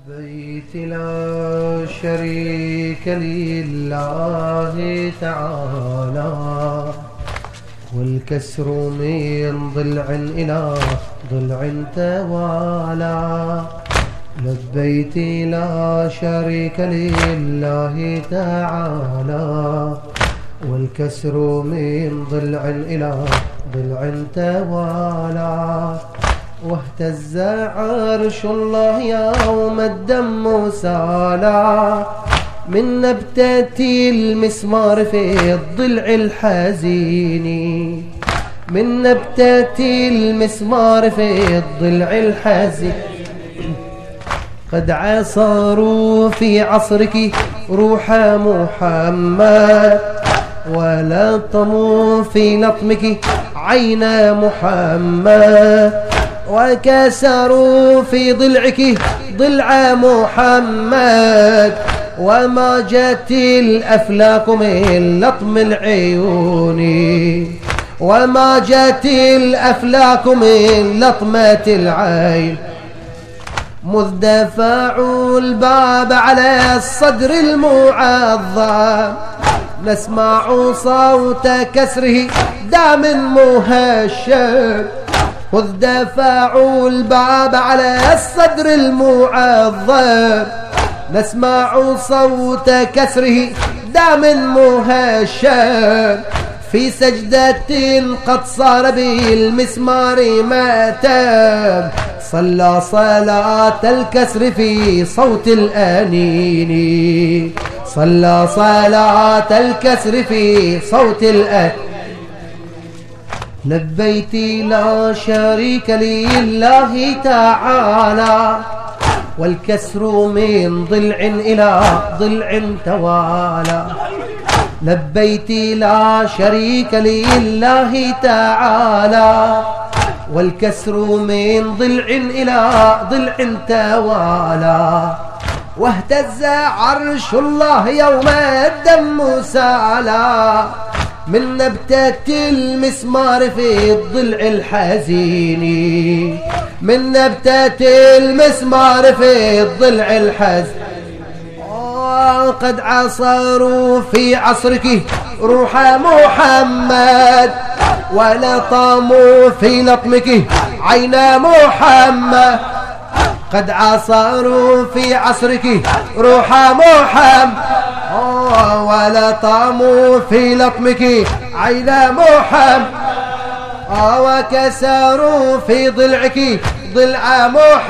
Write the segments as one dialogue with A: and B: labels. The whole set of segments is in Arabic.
A: لبيت لا شريك لله تعالى، والكسر من ضلع إلى ضلع توالى. لبيت لا شريك لله تعالى، والكسر من ضلع إلى ضلع توالى. واهتز عرش الله يوم الدم سالا، من نبتة المسمار في الضلع الحزين، من نبتة المسمار في الضلع الحزين. قد عصروا في عصرك روح محمد، ولطموا في لطمك عين محمد، وكسروا في ضلعك ضلع محمد. وما جت الأفلاك من لطم العيون، وما جت الأفلاك من لطمة العين. مذ دفعوا الباب على الصدر المعظم، نسمع صوت كسره دام مهشم. مذ دفعوا الباب على الصدر المعظم، نسمع صوت كسره دام مهشم. في سجدة قد صار بالمسمار ماتم، صلى صلاة الكسر في صوت الأنين، صلى صلاة الكسر في صوت الأنين. لبيت لا شريك لله تعالى، والكسر من ضلع إلى ضلع توالى. لبيت لا شريك لله تعالى، والكسر من ضلع إلى ضلع توالى. واهتز عرش الله يوم الدم سالا، من نبتة المسمار في الضلع الحزين، من نبتة المسمار في الضلع الحزين. قد عصروا في عصرك روح محمد، ولطموا في لطمك عين محمد. قد عصروا في عصرك روح محمد، ولطموا في لطمك عين محمد. وكسروا في ضلعك ضلع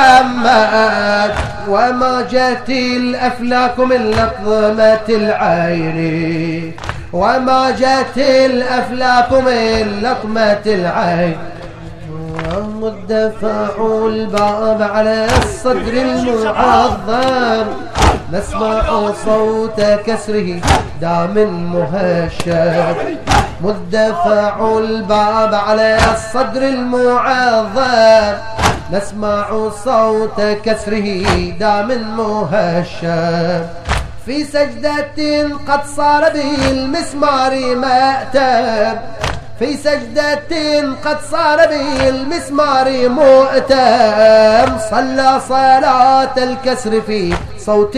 A: محمد، وما جت الأفلاك من لطمة العين، وما جت الأفلاك من لطمة العين. مذ دفعوا الباب على الصدر المعظم، نسمع صوت كسره دام مهشم. مذ دفعوا الباب على الصدر المعظم، نسمع صوت كسره دام مهشم. في سجدة قد صار بالمسمار مأتم، في سجدة قد صار بالمسمار مؤتم. صلى صلاة الكسر في صوت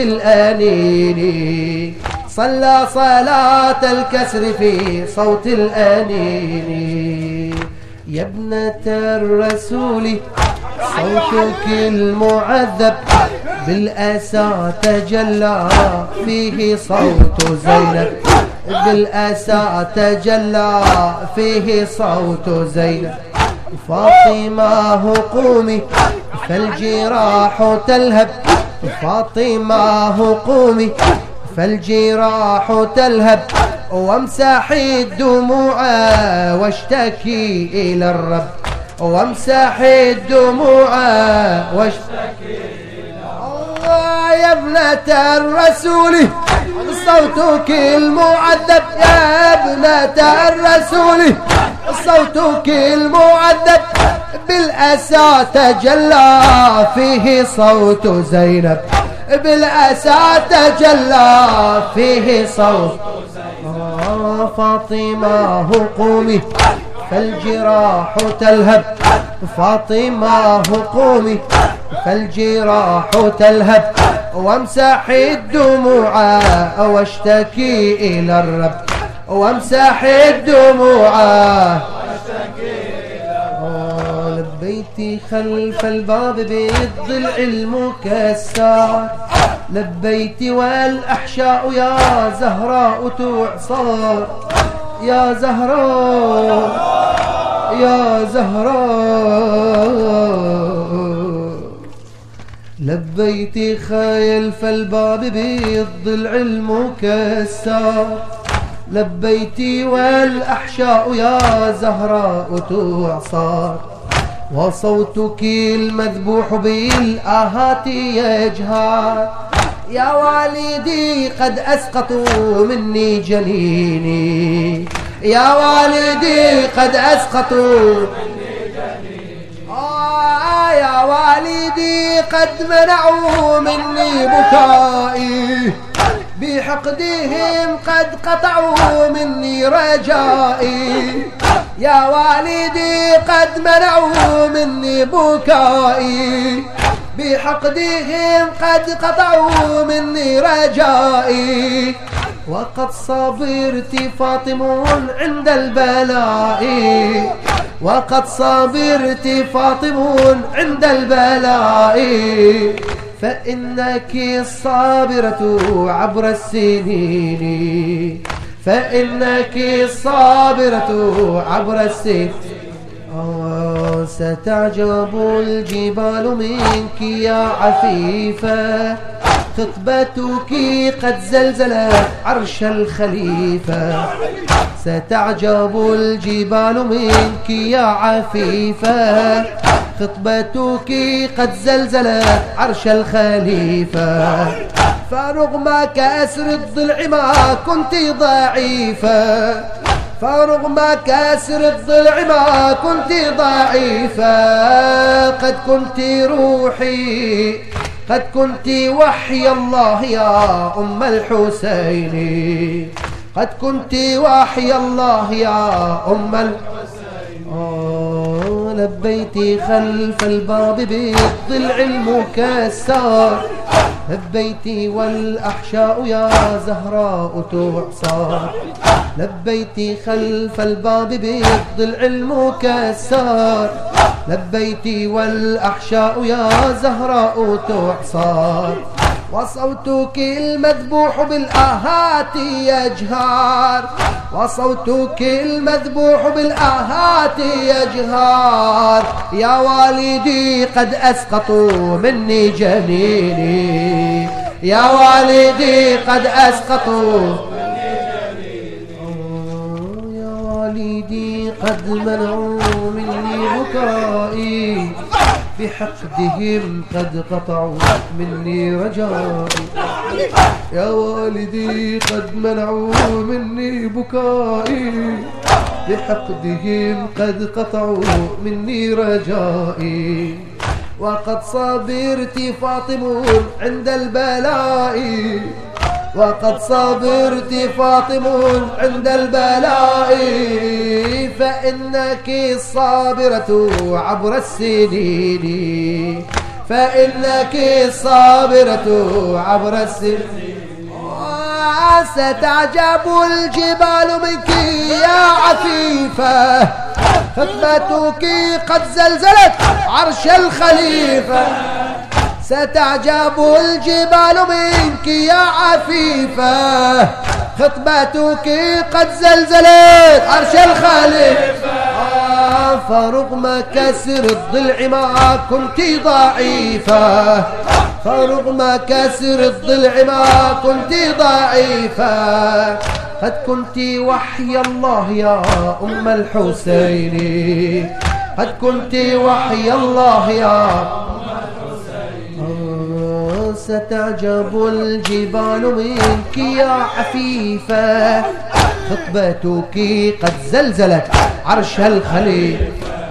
A: الأنين، صلى صلاة الكسر في صوت الأنين. يا ابنة الرسول صوتك المعذب، بالأسى تجلى فيه صوت زينب، بالأسى تجلى فيه صوت زينب. فاطمة قومي فالجراح تلهب، فاطمة قومي فالجراح تلهب. وامسحي الدموع واشتكي إلى الرب، وامسحي الدموع واشتكي إلى الرب. يا ابنة الرسول صوتك المعذب، يا ابنة الرسول صوتك المعذب، بالأسى تجلى فيه صوت زينب، بالأسى تجلى فيه صوت فاطمة قومي فالجراح تلهب، فاطمة قومي فالجراح تلهب وامسح الدموع واشتكي إلى الرب وامسح الدموع لبيتي خلف الباب بالضلع المكسر لبيتي والأحشاء يا زهراء تعصر يا زهراء يا زهراء لبيتي خلف الباب بالضلع المكسر لبيتي والأحشاء يا زهراء تعصر وصوتك المذبوح بالآهات يجهر يا والدي قد أسقطوا مني جنيني يا والدي قد أسقطوا مني جنيني يا والدي قد منعوا مني بكائي بحقدهم قد قطعوا مني رجائي يا والدي قد منعوا مني بكائي بحقدهم قد قطعوا مني رجائي وقد صبرت فاطم عند البلاء وقد صبرت فاطم عند البلاء فإنك الصابرة عبر السنين فإنك الصابرة عبر السنين ستعجب الجبال منك يا عفيفة خطبتك قد زلزلت عرش الخليفة ستعجب الجبال منك يا عفيفة خطبتك قد زلزلت عرش الخليفة فرغم كسر الضلع ما كنت ضعيفة فرغم كسر الضلع ما كنت ضعيفة قد كنت روحي قد كنت وحي الله يا أم الحسين قد كنت وحي الله يا أم الحسين لبيتي خلف الباب بالضلع المكسر لبيتي والأحشاء يا زهراء تعصر لبيتي خلف الباب بالضلع المكسر لبيتي والأحشاء يا زهراء تعصر وصوتك المذبوح بالآهات يجهر وصوتك المذبوح بالآهات يجهر يا والدي قد أسقطوا مني جنيني يا والدي قد أسقطوا مني جنيني يا والدي قد منعوا مني بكائي بحقدهم قد قطعوا مني رجائي يا والدي قد منعوا مني بكائي بحقدهم قد قطعوا مني رجائي وقد صبرت فاطم عند البلاء وقد صبرت فاطم عند البلاء فإنك الصابرة عبر السنين فإنك الصابرة عبر السنين ستعجب الجبال منك يا عفيفة خطبتك قد زلزلت عرش الخليفة ستعجب الجبال منك يا عفيفة خطبتك قد زلزلت عرش الخليفة فرغم كسر الضلع ما كنت ضعيفة فرغم كسر الضلع ما كنت ضعيفة قد كنت وحي الله يا أم الحسين قد كنت وحي الله يا ستعجب الجبال منك يا عفيفة خطبتك قد زلزلت عرش الخليفة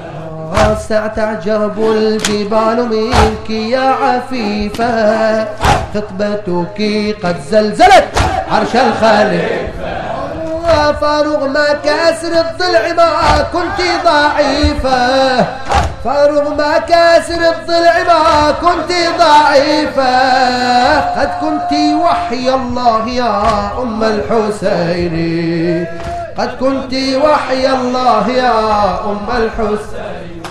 A: ستعجب الجبال منك يا عفيفة خطبتك قد زلزلت عرش الخليفة فرغم كسر الضلع ما كنت ضعيفة فرغم كاسر الضلع ما كنت ضعيفة، قد كنت وحي الله يا أم الحسين، قد كنت وحي الله يا أم الحسين.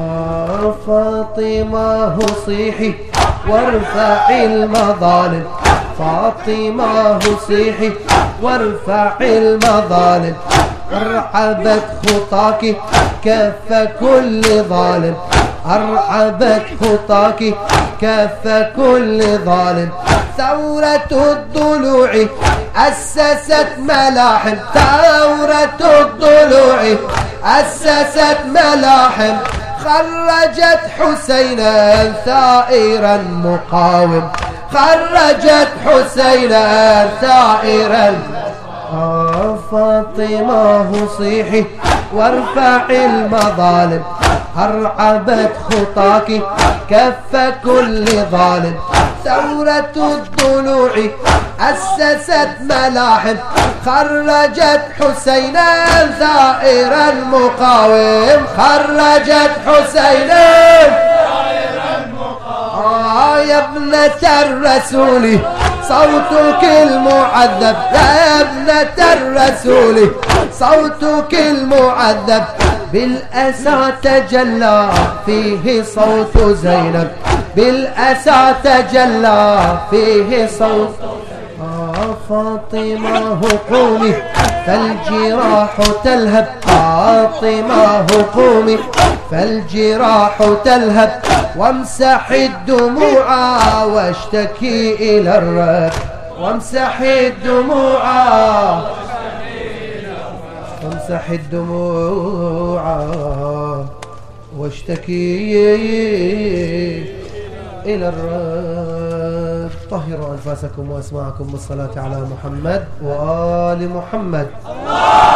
A: فاطمة صيحي وارفعي المظالم، فاطمة صيحي وارفعي المظالم، أرعبت خطاك كف كل ظالم، أرعبت خطاك كف كل ظالم. ثورة الضلوع أسست ملاحم، ثورة الضلوع أسست ملاحم، خرجت حسينا ثائرا مقاوم، خرجت حسينا ثائرا. فاطمة صيحي وارفعي المظالم، أرعبت خطاك كف كل ظالم. ثورة الضلوع أسست ملاحم، خرجت حسينا ثائرا مقاوم، خرجت حسينا ثائرا مقاوم. يا ابنة الرسول صوتك المعذب، يا ابنة الرسول صوتك المعذب، بالأسى تجلى فيه صوت زينب، بالأسى تجلى فيه صوت. فاطمة قومي فالجراح تلهب، فاطمة قومي فالجراح تلهب، وامسحي الدموع واشتكي إلى الرب، وامسحي الدموع، وامسحي الدموع واشتكي إلى الرب. طهروا أنفاسكم وأسماعكم بالصلاة على محمد وآل محمد.